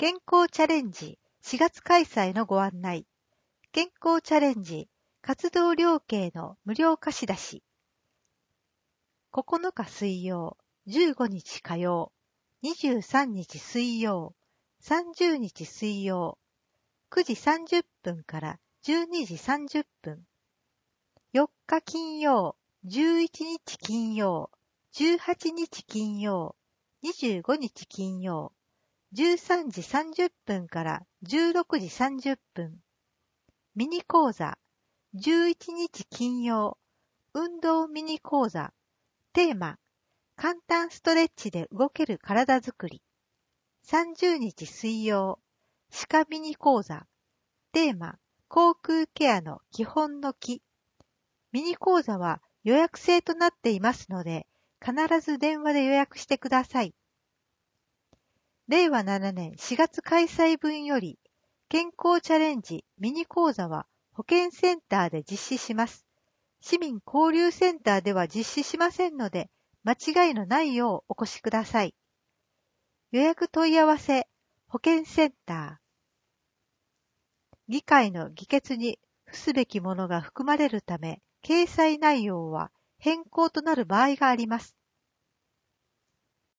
健康チャレンジ4月開催のご案内。健康チャレンジ活動量計の無料貸し出し。9日水曜、15日火曜、23日水曜、30日水曜、9時30分から12時30分。4日金曜、11日金曜、18日金曜、25日金曜、13時30分から16時30分。ミニ講座、11日金曜、運動ミニ講座。テーマ、簡単ストレッチで動ける体づくり。30日水曜、歯科ミニ講座。テーマ、口腔ケアの基本の基。ミニ講座は予約制となっていますので、必ず電話で予約してください。令和7年4月開催分より、健康チャレンジミニ講座は保健センターで実施します。市民交流センターでは実施しませんので、間違いのないようお越しください。予約問い合わせ、保健センター。議会の議決に付すべきものが含まれるため、掲載内容は変更となる場合があります。